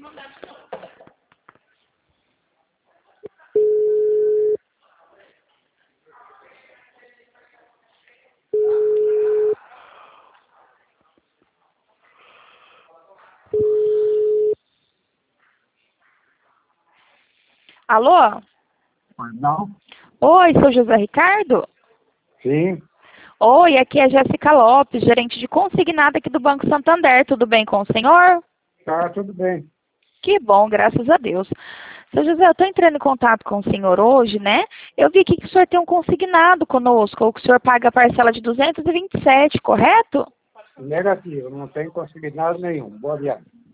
Alô? Não? Oi, sou José Ricardo? Sim. Oi, aqui é Jéssica Lopes, gerente de consignado aqui do Banco Santander. Tudo bem com o senhor? Tá, tudo bem. Que bom, graças a Deus. Seu José, eu estou entrando em contato com o senhor hoje, né? Eu vi aqui que o senhor tem um consignado conosco, ou que o senhor paga a parcela de 227, correto? Negativo, não tem consignado nenhum. Boa viagem.